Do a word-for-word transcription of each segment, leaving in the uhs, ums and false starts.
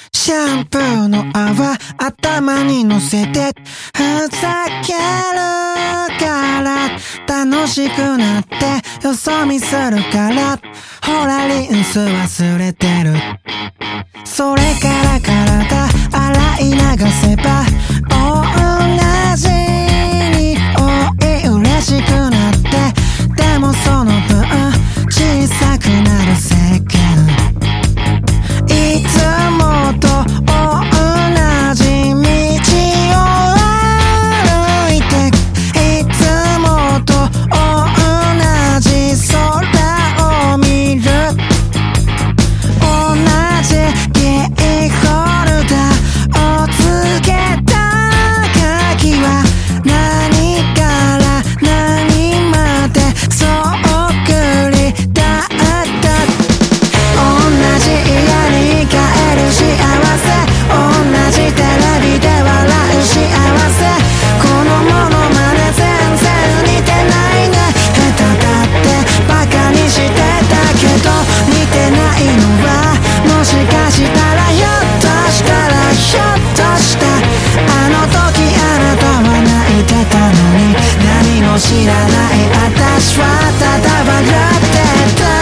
シャンプーの泡頭に乗せてふざけるから楽しくなってよそ見するからほらリンス忘れてるそれから体洗い流せば同じにおい嬉しくなってでもその分小さくなる世間いつもと同じ道を歩いていつもと同じ空を見る同じキーホルダーをつけた鍵は何から何までそっくりだった同じ家に帰る幸せ同じテレビで笑う幸せこのモノマネ全然似てないね下手だってバカにしてたけど似てないのはもしかしたらひょっとしたらひょっとしたあの時あなたは泣いてたのに何も知らない私はただ笑ってた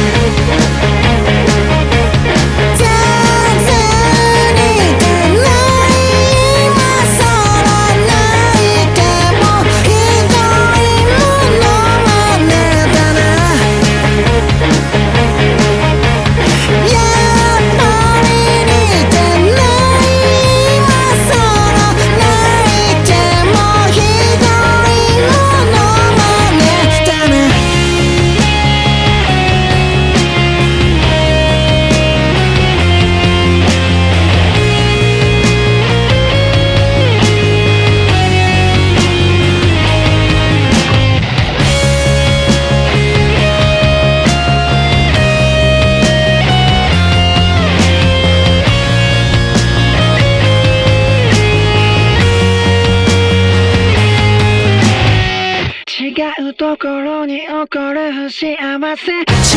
違うところに起こる不幸せ違う気持ちを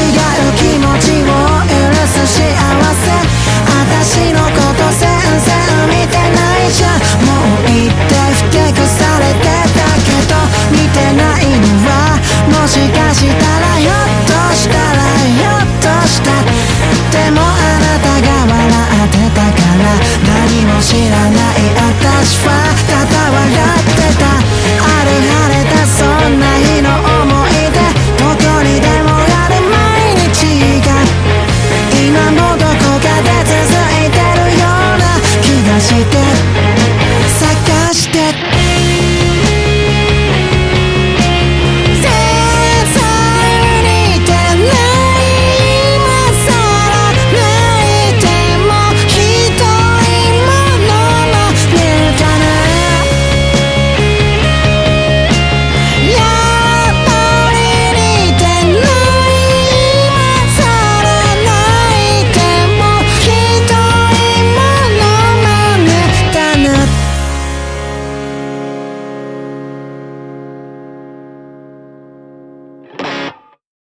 許す幸せ私のこと全然見てないじゃんもう言ってふてくされてたけど見てないのはもしかしたらひょっとしたらひょっとしたでもあなたが笑ってたから何も知らない私は